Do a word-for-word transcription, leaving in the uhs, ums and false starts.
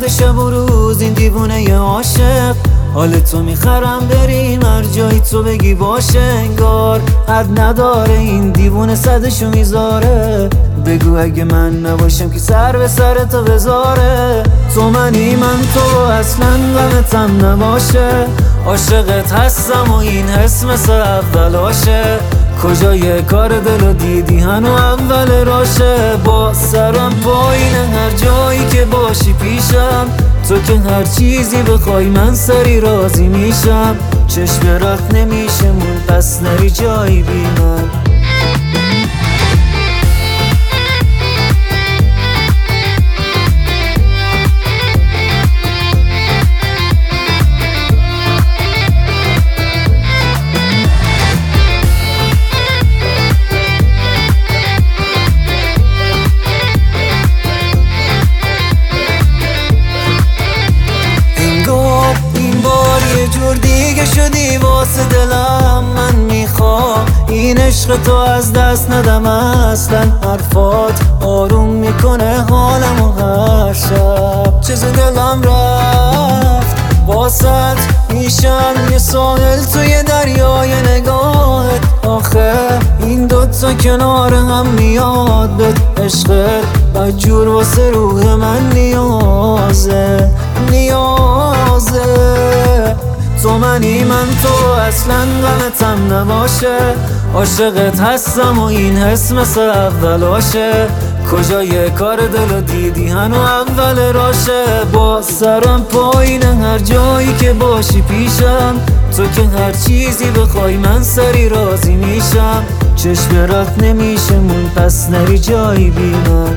شب و روز این دیوونه ی عاشق. حال تو میخرم بریم هر جایی تو بگی باشه، انگار حد نداره این دیوونه صدشو میذاره. بگو اگه من نباشم که سر به سر تو بذاره. تو منی من تو اصلا غمتم نباشه. عاشقت هستم و این حس مثل اولاشه. کجای کار دلو دیدی هنو اول راشه. با سرم پایین هر جایی که باشی پیشم. تو که هر چیزی بخوای من سری راضی میشم. چشم رات نمیشه مون پس نری جایی بی من. دیگه شدی واسه دلم، من میخوام این عشق تو از دست ندم اصلا. حرفات آروم میکنه حالمو هر شب. چیز دلم رفت واسط میشم یه ساحل توی دریای نگاهت. آخه این دوتا کنار هم میاد بهت. عشقت بدجور واسه روح من نیازه نیازه. تو منی من تو اصلا غمتم نباشه. عاشقت هستم و این حس مثل اولاشه. کجای کار دلو دیدی هنو اول راشه. با سرم پایین هر جایی که باشی پیشم. تو که هر چیزی بخوای من سری راضی میشم. چشم رات نمیشه مون پس نری جایی بی من.